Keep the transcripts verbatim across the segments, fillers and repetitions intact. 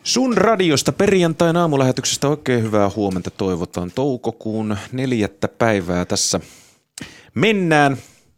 Sun radiosta perjantain aamulähetyksestä oikein hyvää huomenta toivotaan. Toukokuun neljättä päivää tässä mennään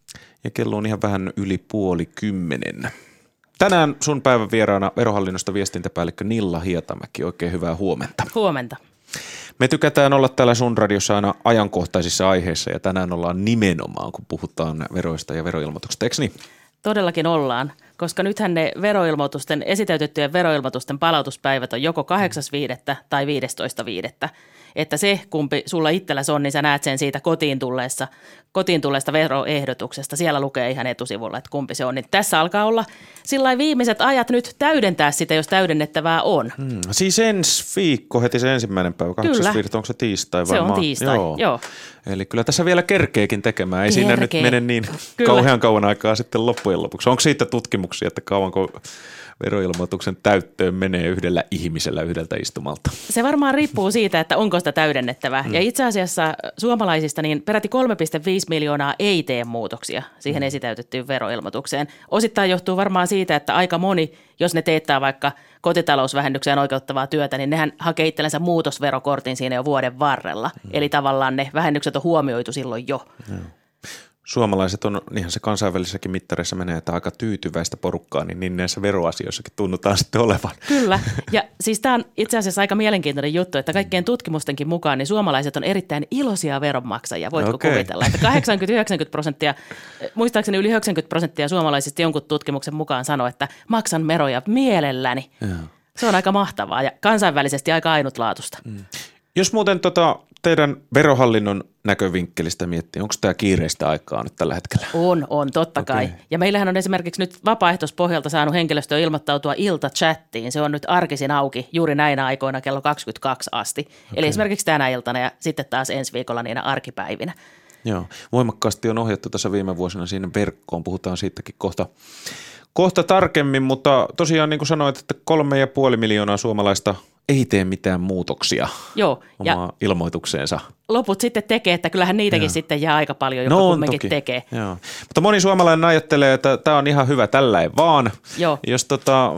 ja kello on ihan vähän yli puoli kymmenen. Tänään sun päivän vieraana Verohallinnosta viestintäpäällikkö Nilla Hietamäki. Oikein hyvää huomenta. Huomenta. Me tykätään olla täällä sun radiossa aina ajankohtaisissa aiheissa ja tänään ollaan nimenomaan, kun puhutaan veroista ja veroilmoituksista. Eikö niin? Todellakin ollaan, koska nythän ne veroilmoitusten, esitäytettyjen veroilmoitusten palautuspäivät on joko kahdeksas viidettä tai viidestoista viidettä. Että se, kumpi sulla itselläsi on, niin sä näet sen siitä kotiin tulleessa, kotiin tulleesta veroehdotuksesta. Siellä lukee ihan etusivulla, että kumpi se on. Niin tässä alkaa olla sillai viimeiset ajat nyt täydentää sitä, jos täydennettävää on. Hmm. Siis ensi viikko heti se ensimmäinen päivä, kahdeksas viidettä, onko se tiistai? Se on tiistai, joo. joo. Eli kyllä tässä vielä kerkeekin tekemään. Ei Kerkee. Siinä nyt mene niin kyllä. kauhean kauan aikaa sitten loppujen lopuksi. Onko siitä tutkimuksia, että kauanko veroilmoituksen täyttöön menee yhdellä ihmisellä yhdeltä istumalta? Se varmaan riippuu siitä, että onko sitä täydennettävää. Hmm. Ja itse asiassa suomalaisista niin peräti kolme pilkku viisi miljoonaa ei tee muutoksia siihen hmm. esitäytettyyn veroilmoitukseen. Osittain johtuu varmaan siitä, että aika moni, jos ne teettää vaikka kotitalousvähennykseen oikeuttavaa työtä, niin nehän hakee itsellensä muutosverokortin siinä jo vuoden varrella. Hmm. Eli tavallaan ne vähennykset on huomioitu silloin jo. Hmm. Suomalaiset on, niinhän se kansainvälisessäkin mittareissa menee, että aika tyytyväistä porukkaa, niin, niin näissä veroasioissakin tunnutaan sitten olevan. Kyllä, ja siis tämä on itse asiassa aika mielenkiintoinen juttu, että kaikkien tutkimustenkin mukaan niin suomalaiset on erittäin iloisia veronmaksajia, voitko okay. kuvitella, että kahdeksankymmentä yhdeksänkymmentä prosenttia, muistaakseni yli yhdeksänkymmentä prosenttia suomalaisista jonkun tutkimuksen mukaan sanoo, että maksan veroja mielelläni. Ja. Se on aika mahtavaa ja kansainvälisesti aika ainutlaatuista. Mm. Jos muuten tota teidän verohallinnon näkövinkkelistä miettii, onko tämä kiireistä aikaa nyt tällä hetkellä? On, on, totta kai. Okay. Ja meillähän on esimerkiksi nyt vapaaehtoispohjalta saanut henkilöstö ilmoittautua iltachattiin. Se on nyt arkisin auki juuri näinä aikoina kello kaksikymmentäkaksi asti. Okay. Eli esimerkiksi tänä iltana ja sitten taas ensi viikolla niinä arkipäivinä. Joo, voimakkaasti on ohjattu tässä viime vuosina sinne verkkoon. Puhutaan siitäkin kohta, kohta tarkemmin, mutta tosiaan niin kuin sanoit, että kolme ja puoli miljoonaa suomalaista ei tee mitään muutoksia Joo, omaa ja ilmoitukseensa. Loput sitten tekee, että kyllähän niitäkin Joo. sitten jää aika paljon, joka no kumminkin toki. tekee. Joo. Mutta moni suomalainen ajattelee, että tämä on ihan hyvä tälläin vaan. Joo. Jos tota,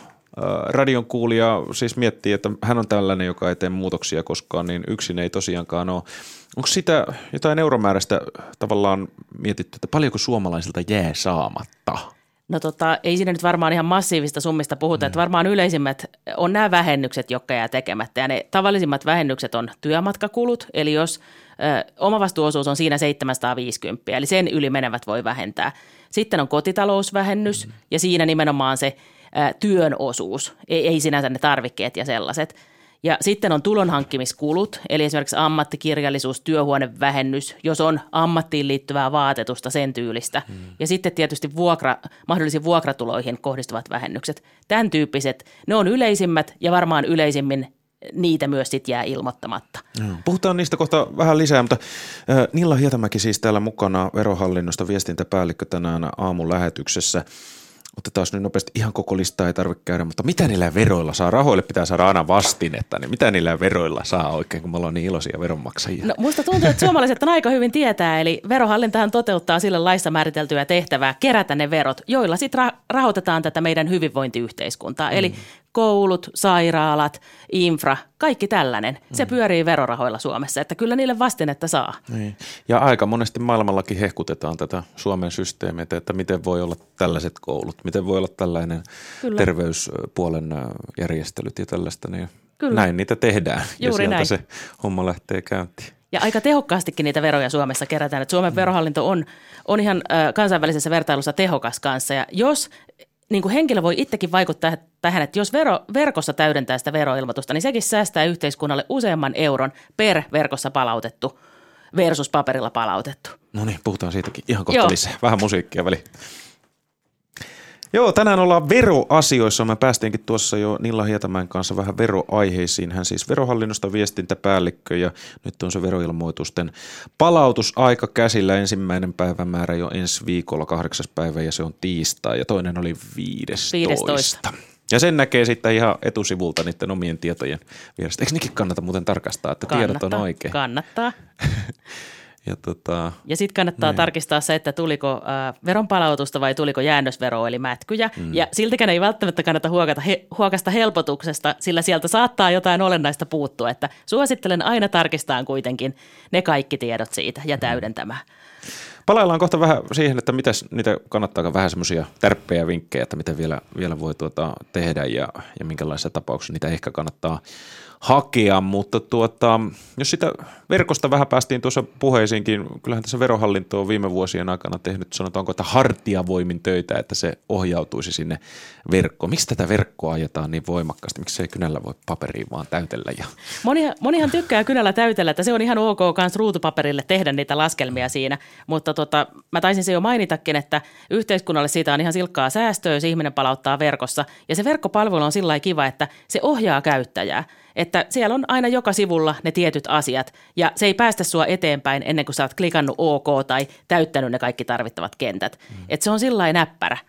radion kuulija siis miettii, että hän on tällainen, joka ei tee muutoksia koskaan, niin yksin ei tosiaankaan ole. Onko sitä jotain euromääräistä tavallaan mietitty, että paljonko suomalaisilta jää saamatta? No tota, ei siinä nyt varmaan ihan massiivista summista puhuta, mm. että varmaan yleisimmät on nämä vähennykset, jotka jää tekemättä. Ja ne tavallisimmat vähennykset on työmatkakulut, eli jos ö, omavastuuosuus on siinä seitsemänsataaviisikymmentä, eli sen yli menevät voi vähentää. Sitten on kotitalousvähennys mm. ja siinä nimenomaan se ö, työn osuus, ei, ei sinänsä ne tarvikkeet ja sellaiset. Ja sitten on tulonhankkimiskulut, eli esimerkiksi ammattikirjallisuus, työhuonevähennys, jos on ammattiin liittyvää vaatetusta sen tyylistä. Hmm. Ja sitten tietysti vuokra, mahdollisiin vuokratuloihin kohdistuvat vähennykset. Tämän tyyppiset, ne on yleisimmät ja varmaan yleisimmin niitä myös sitten jää ilmoittamatta. Hmm. Puhutaan niistä kohta vähän lisää, mutta äh, Nilla Hietamäki siis täällä mukana Verohallinnosta viestintäpäällikkö tänään aamun lähetyksessä. Otetaan nyt nopeasti, ihan koko listaa ei tarvitse käydä, mutta mitä niillä veroilla saa? Rahoille pitää saada aina vastinetta, niin mitä niillä veroilla saa oikein, kun me ollaan niin iloisia veronmaksajia? No musta tuntuu, että suomalaiset on aika hyvin tietää, eli verohallintahan toteuttaa sille laissa määriteltyä tehtävää kerätä ne verot, joilla sitten ra- rahoitetaan tätä meidän hyvinvointiyhteiskuntaa, mm. eli koulut, sairaalat, infra, kaikki tällainen. Se mm. pyörii verorahoilla Suomessa, että kyllä niille vastinetta saa. Niin. Ja aika monesti maailmallakin hehkutetaan tätä Suomen systeemiä, että miten voi olla tällaiset koulut, miten voi olla tällainen kyllä. terveyspuolen järjestelyt ja tällaista. Niin näin niitä tehdään Juuri ja sieltä näin. se homma lähtee käyntiin. Ja aika tehokkaastikin niitä veroja Suomessa kerätään. Että Suomen mm. verohallinto on, on ihan äh, kansainvälisessä vertailussa tehokas kanssa ja jos niin kuin henkilö voi itsekin vaikuttaa tähän, että jos vero, verkossa täydentää sitä veroilmoitusta, niin sekin säästää yhteiskunnalle useamman euron per verkossa palautettu versus paperilla palautettu. No niin, puhutaan siitäkin ihan kohta Joo. lisää. Vähän musiikkia väliin. Joo, tänään ollaan veroasioissa. Me päästiinkin tuossa jo Nilla Hietamäen kanssa vähän veroaiheisiin. Hän siis Verohallinnosta viestintäpäällikkö ja nyt on se veroilmoitusten palautusaika käsillä. Ensimmäinen päivämäärä jo ensi viikolla kahdeksas päivä ja se on tiistai ja toinen oli viidestoista. Ja sen näkee sitten ihan etusivulta niiden omien tietojen vierestä. Eikö nekin kannata muuten tarkastaa, että kannattaa, tiedot on oikein? Kannattaa. Ja, tota, ja sitten kannattaa niin. tarkistaa se, että tuliko äh, veronpalautusta vai tuliko jäännösveroa eli mätkyjä. Mm. Ja siltikään ei välttämättä kannata huokata, he, huokasta helpotuksesta, sillä sieltä saattaa jotain olennaista puuttua. Että suosittelen aina tarkistaa kuitenkin ne kaikki tiedot siitä ja täydentämään. Palaillaan kohta vähän siihen, että mitäs niitä kannattaa vähän semmoisia tärppejä vinkkejä, että miten vielä, vielä voi tuota tehdä ja, ja minkälaisissa tapauksissa niitä ehkä kannattaa hakea, mutta tuota, jos sitä verkosta vähän päästiin tuossa puheisiinkin, kyllähän tässä Verohallinto on viime vuosien aikana tehnyt, sanotaanko, että hartiavoimin töitä, että se ohjautuisi sinne verkkoon. Miksi tätä verkkoa ajetaan niin voimakkaasti? Miksi se ei kynällä voi paperiin vaan täytellä? Ja... Moni, monihan tykkää kynällä täytellä, että se on ihan ok kans ruutupaperille tehdä niitä laskelmia siinä, mutta tota, mä taisin se jo mainitakin, että yhteiskunnalle siitä on ihan silkkaa säästöä, jos ihminen palauttaa verkossa, ja se verkkopalvelu on sillä lailla kiva, että se ohjaa käyttäjää. Että siellä on aina joka sivulla ne tietyt asiat ja se ei päästä sua eteenpäin ennen kuin sä oot klikannut OK tai täyttänyt ne kaikki tarvittavat kentät. Mm. Että se on sillä lailla näppärä.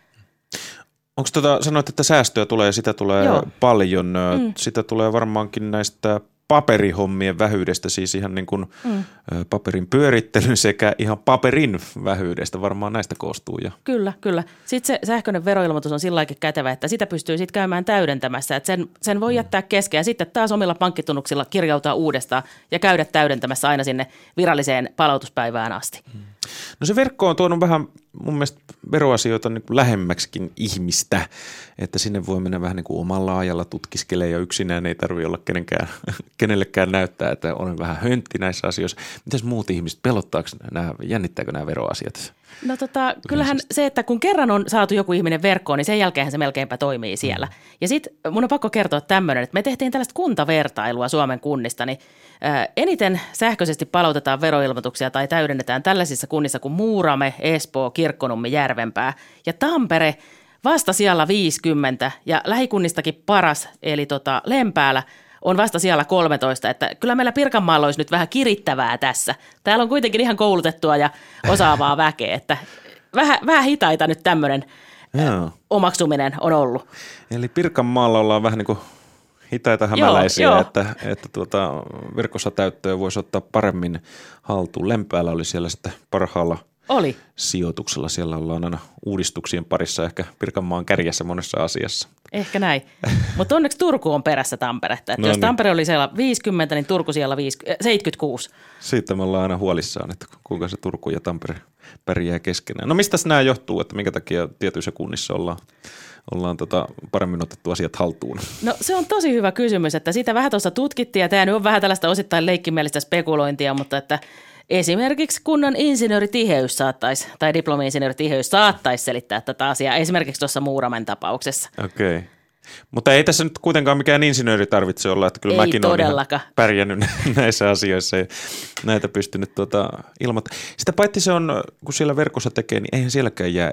Onko tota, sanoit, että säästöä tulee ja sitä tulee Joo. paljon. Mm. Sitä tulee varmaankin näistä paperihommien vähyydestä, siis ihan niin kuin mm. paperin pyörittelyn sekä ihan paperin vähyydestä. Varmaan näistä koostuu jo. Kyllä, kyllä. Sitten se sähköinen veroilmoitus on sillä lailla kätevä, että sitä pystyy sitten käymään täydentämässä. Että sen, sen voi jättää kesken ja sitten taas omilla pankkitunnuksilla kirjautua uudestaan ja käydä täydentämässä aina sinne viralliseen palautuspäivään asti. Mm. No se verkko on tuonut vähän mun mielestä veroasioita niin kuin lähemmäksikin ihmistä, että sinne voi mennä vähän niin kuin omalla ajalla tutkiskelemaan ja yksinään ei tarvitse olla kenenkään, kenellekään näyttää, että olen vähän höntti näissä asioissa. Mitäs muut ihmiset, pelottaako nämä, jännittääkö nämä veroasiat? No tota, kyllähän se, että kun kerran on saatu joku ihminen verkkoon, niin sen jälkeen se melkeinpä toimii siellä. Mm. Ja sitten mun on pakko kertoa tämmöinen, että me tehtiin tällaista kuntavertailua Suomen kunnista, niin ää, eniten sähköisesti palautetaan veroilmoituksia tai täydennetään tällaisissa kunnissa kuin Muurame, Espoo, Kirkkonummi, Järvenpää ja Tampere vasta siellä viisikymmentä ja lähikunnistakin paras eli tota Lempäälä on vasta siellä kolmetoista, että kyllä meillä Pirkanmaalla olisi nyt vähän kirittävää tässä. Täällä on kuitenkin ihan koulutettua ja osaavaa väkeä, että vähän, vähän hitaita nyt tämmöinen Joo. omaksuminen on ollut. Eli Pirkanmaalla ollaan vähän niin kuin hitaita hämäläisiä, joo, joo. että, että tuota, verkossa täyttöä voisi ottaa paremmin haltuun. Lempäällä oli siellä sitten parhaalla oli. sijoituksella. Siellä ollaan aina uudistuksien parissa, ehkä Pirkanmaan kärjessä monessa asiassa. Ehkä näin. Mutta onneksi Turku on perässä Tamperetta. No jos niin. Tampere oli siellä viisikymmentä, niin Turku siellä seitsemänkymmentäkuusi. Siitä me ollaan aina huolissaan, että kuinka se Turku ja Tampere pärjää keskenään. No mistä nämä johtuu, että minkä takia tietyissä kunnissa ollaan, ollaan tota paremmin otettu asiat haltuun? No se on tosi hyvä kysymys, että sitä vähän tuossa tutkittiin ja tämä nyt on vähän tällaista osittain leikkimielistä spekulointia, mutta että esimerkiksi kunnan insinööritiheys saattaisi, tai diplomi-insinööritiheys saattaisi selittää tätä asiaa, esimerkiksi tuossa Muuramen tapauksessa. Okei. Okay. Mutta ei tässä nyt kuitenkaan mikään insinööri tarvitse olla, että kyllä ei mäkin olen ihan pärjännyt näissä asioissa ja näitä pystynyt tuota ilmoittamaan. Sitä paitsi se on, kun siellä verkossa tekee, niin eihän sielläkään jää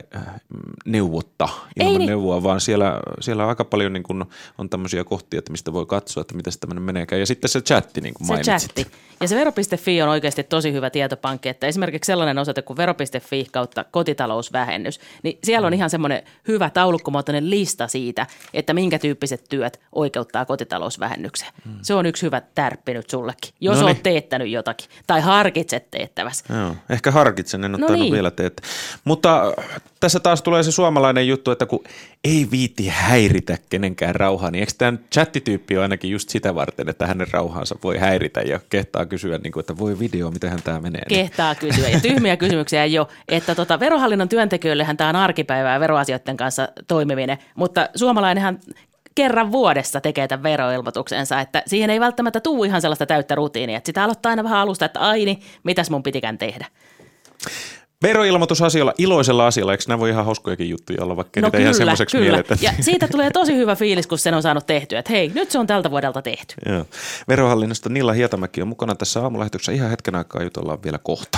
neuvotta ilman niin. neuvoa, vaan siellä, siellä on aika paljon niin kuin on tämmöisiä kohtia, että mistä voi katsoa, että miten se tämmöinen meneekään. Ja sitten se chatti, niin kuin mainitsit. Se chatti. Ja se vero piste fi on oikeasti tosi hyvä tietopankki, että esimerkiksi sellainen osoite kuin vero piste fi kautta kotitalousvähennys, niin siellä on ihan semmoinen hyvä taulukkomuotoinen lista siitä, että minkä tyyppiset työt oikeuttaa kotitalousvähennykseen. Hmm. Se on yksi hyvä tärppi nyt sullekin, jos Noniin. olet teettänyt jotakin tai harkitset teettäväsi. Joo, ehkä harkitsen, en ole no niin. vielä teettä. Mutta tässä taas tulee se suomalainen juttu, että kun ei viiti häiritä kenenkään rauhaa, niin eikö tämä chattityyppi ole ainakin just sitä varten, että hänen rauhaansa voi häiritä ja kehtaa kysyä, niin kuin, että voi video, mitenhän tämä menee. Kehtaa kysyä ja tyhmiä kysymyksiä ei ole, että tota, verohallinnon työntekijöillehän tämä on arkipäivää veroasioiden kanssa toimiminen, mutta suomalainenhan kerran vuodessa tekee tämän veroilmoituksensa, että siihen ei välttämättä tule ihan sellaista täyttä rutiinia, että sitä aloittaa aina vähän alusta, että aini, mitäs mun pitikään tehdä. Veroilmoitusasialla, iloisella asialla, eikö nämä voi ihan hauskojakin juttuja olla, vaikka no niitä kyllä, ihan semmoiseksi mielletään? Ja siitä tulee tosi hyvä fiilis, kun sen on saanut tehtyä, että hei, nyt se on tältä vuodelta tehty. Joo. Verohallinnosta Nilla Hietamäki on mukana tässä aamulähetyksessä. Ihan hetken aikaa jutellaan vielä kohta.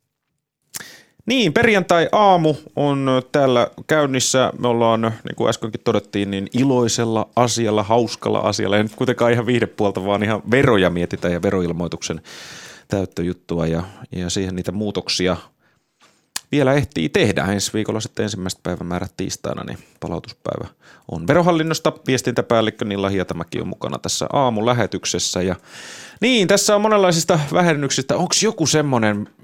Niin, perjantai-aamu on täällä käynnissä. Me ollaan, niin kuin äskenkin todettiin, niin iloisella asialla, hauskalla asialla. Ei nyt kuitenkaan ihan viihdepuolta, vaan ihan veroja mietitään ja veroilmoituksen täyttöjuttua ja, ja siihen niitä muutoksia vielä ehtii tehdä. Ensi viikolla sitten ensimmäistä päivämäärät tiistaina, niin palautuspäivä on. Verohallinnosta viestintäpäällikkö Nilla Hietamäki on mukana tässä aamulähetyksessä. Ja niin, tässä on monenlaisista vähennyksistä. Onko joku semmoinen,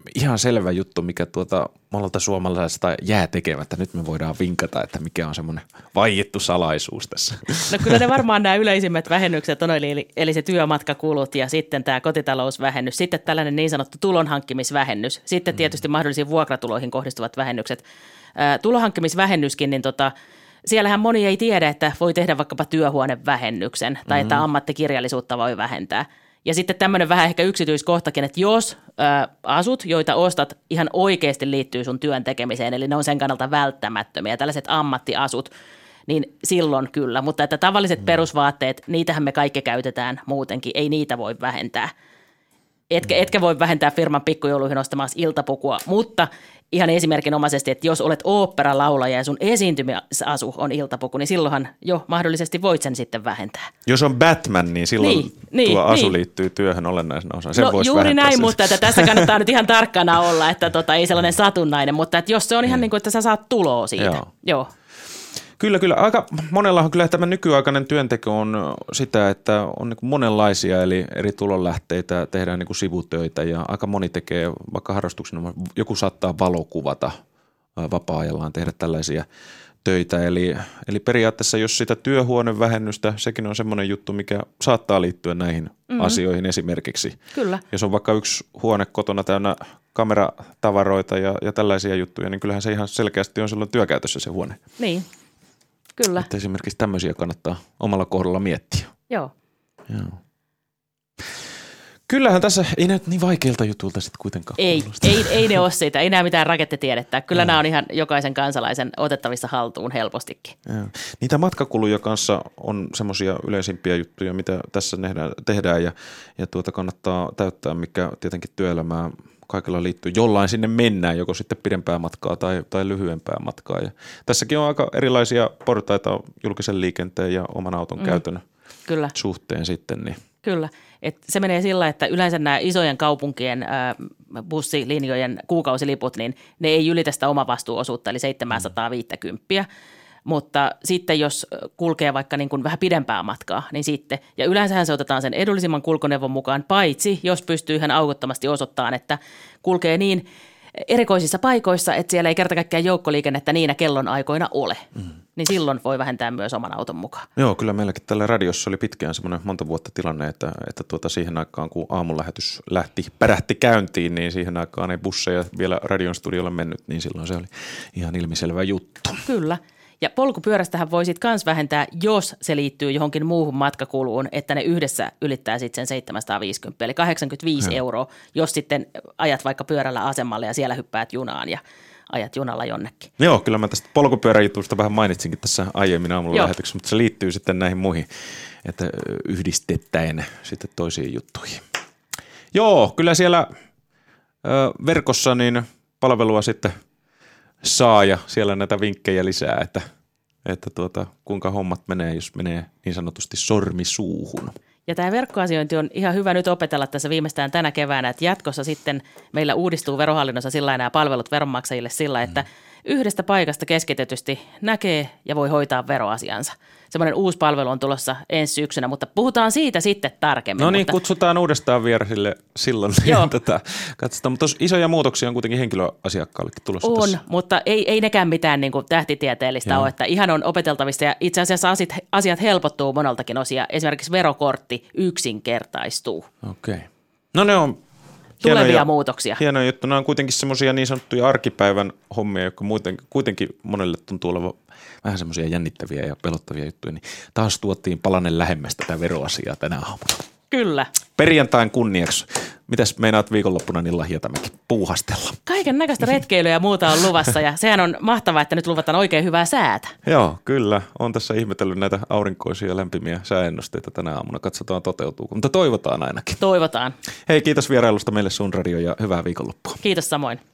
ihan selvä juttu, mikä tuota monelta suomalaisesta jää tekemättä. Nyt me voidaan vinkata, että mikä on semmoinen vaiettu salaisuus tässä. No kyllä ne varmaan nämä yleisimmät vähennykset on, eli, eli se työmatkakulut ja sitten tämä kotitalousvähennys, sitten tällainen niin sanottu tulonhankkimisvähennys, sitten tietysti mahdollisiin vuokratuloihin kohdistuvat vähennykset. Ää, tulonhankkimisvähennyskin, niin tota, siellähän moni ei tiedä, että voi tehdä vaikkapa työhuonevähennyksen tai mm-hmm. että ammattikirjallisuutta voi vähentää. Ja sitten tämmöinen vähän ehkä yksityiskohtakin, että jos ä, asut, joita ostat, ihan oikeasti liittyy sun työn tekemiseen, eli ne on sen kannalta välttämättömiä, tällaiset ammattiasut, niin silloin kyllä. Mutta että tavalliset mm. perusvaatteet, niitähän me kaikki käytetään muutenkin, ei niitä voi vähentää. Etkä, etkä voi vähentää firman pikkujouluihin ostamassa iltapukua, mutta ihan esimerkinomaisesti, että jos olet oopperalaulaja ja sun esiintymisasu on iltapuku, niin silloinhan jo mahdollisesti voit sen sitten vähentää. Jos on Batman, niin silloin niin, niin, tuo asu niin. liittyy työhön olennaisena osaan. Sen no juuri näin, sen. Mutta että tässä kannattaa nyt ihan tarkkana olla, että tota, ei sellainen satunnainen, mutta että jos se on ihan niin kuin, että sä saat tuloa siitä. Joo. Joo. Kyllä, kyllä. Aika monellahan kyllä tämä nykyaikainen työnteko on sitä, että on niin kuin monenlaisia, eli eri tulonlähteitä, tehdään niin kuin sivutöitä ja aika moni tekee vaikka harrastuksena, joku saattaa valokuvata vapaa-ajallaan, tehdä tällaisia töitä. Eli, eli periaatteessa jos sitä työhuonevähennystä, sekin on semmoinen juttu, mikä saattaa liittyä näihin mm-hmm. asioihin esimerkiksi. Kyllä. Jos on vaikka yksi huone kotona täynnä kameratavaroita ja, ja tällaisia juttuja, niin kyllähän se ihan selkeästi on silloin työkäytössä se huone. Niin. Kyllä. Että esimerkiksi tämmöisiä kannattaa omalla kohdalla miettiä. Joo. Joo. Kyllähän tässä ei näytä niin vaikeilta jutulta sitten kuitenkaan. Ei, ei, ei ne ole siitä, ei nämä mitään rakettitiedettä. Kyllä Joo. nämä on ihan jokaisen kansalaisen otettavissa haltuun helpostikin. Joo. Niitä matkakuluja kanssa on semmoisia yleisimpiä juttuja, mitä tässä tehdään, tehdään ja, ja tuota kannattaa täyttää, mikä tietenkin työelämään kaikilla liittyy. Jollain sinne mennään, joko sitten pidempää matkaa tai, tai lyhyempää matkaa. Ja tässäkin on aika erilaisia portaita julkisen liikenteen ja oman auton mm. käytön Kyllä. suhteen sitten. Niin. Kyllä. Et se menee sillä, että yleensä nämä isojen kaupunkien ää, bussilinjojen kuukausiliput, niin ne ei ylitä sitä omavastuuosuutta, eli seitsemänsataaviisikymmentä. Mutta sitten jos kulkee vaikka niin kuin vähän pidempää matkaa, niin sitten, ja yleensähän se otetaan sen edullisimman kulkuneuvon mukaan, paitsi jos pystyy ihan aukottomasti osoittamaan, että kulkee niin erikoisissa paikoissa, että siellä ei kerta kaikkiaan joukkoliikennettä niinä kellonaikoina ole. Mm. Niin silloin voi vähentää myös oman auton mukaan. Joo, kyllä meilläkin tällä radiossa oli pitkään semmoinen monta vuotta tilanne, että, että tuota siihen aikaan, kun aamunlähetys lähti, pärähti käyntiin, niin siihen aikaan ei busseja vielä radion studiolle mennyt, niin silloin se oli ihan ilmiselvä juttu. Kyllä. Ja polkupyörästähän voi sitten myös vähentää, jos se liittyy johonkin muuhun matkakuluun, että ne yhdessä ylittää sitten sen seitsemänsataaviisikymmentä, eli kahdeksankymmentäviisi hmm. euroa, jos sitten ajat vaikka pyörällä asemalle ja siellä hyppäät junaan ja ajat junalla jonnekin. Joo, kyllä mä tästä polkupyöräjutusta vähän mainitsinkin tässä aiemmin aamulla lähetyksessä, mutta se liittyy sitten näihin muihin, että yhdistettäen sitten toisiin juttuihin. Joo, kyllä siellä ö, verkossa niin palvelua sitten saa ja siellä näitä vinkkejä lisää, että, että tuota, kuinka hommat menee, jos menee niin sanotusti sormi suuhun. Ja tämä verkkoasiointi on ihan hyvä nyt opetella tässä viimeistään tänä keväänä, että jatkossa sitten meillä uudistuu Verohallinnossa sillä nämä palvelut veronmaksajille sillä, että mm. yhdestä paikasta keskitetysti näkee ja voi hoitaa veroasiansa. Semmoinen uusi palvelu on tulossa ensi syksynä, mutta puhutaan siitä sitten tarkemmin. No niin, mutta kutsutaan uudestaan vierasille silloin. Joo. Tätä katsotaan, mutta isoja muutoksia on kuitenkin henkilöasiakkaallekin tulossa on, tässä. Mutta ei, ei nekään mitään niin kuin tähtitieteellistä Joo. ole, että ihan on opeteltavista ja itse asiassa asiat, asiat helpottuu moneltakin osia. Esimerkiksi verokortti yksinkertaistuu. Okei. No ne on tulevia hienoja, muutoksia. Hienoja juttu. Nämä on kuitenkin semmoisia niin sanottuja arkipäivän hommia, jotka muuten, kuitenkin monelle tuntuu olevan vähän semmoisia jännittäviä ja pelottavia juttuja. Niin taas tuottiin palanen lähemmästä tätä veroasiaa tänä aamuna. Kyllä. Perjantain kunniaksi. Mitäs meinaat viikonloppuna niin Lahjatamäki puuhastella? Kaiken näköistä retkeilyä ja muuta on luvassa ja sehän on mahtavaa, että nyt luvataan oikein hyvää säätä. Joo, kyllä. Olen tässä ihmetellyt näitä aurinkoisia ja lämpimiä sääennusteita tänä aamuna. Katsotaan toteutuuko, mutta toivotaan ainakin. Toivotaan. Hei, kiitos vierailusta meille Sun Radio ja hyvää viikonloppua. Kiitos samoin.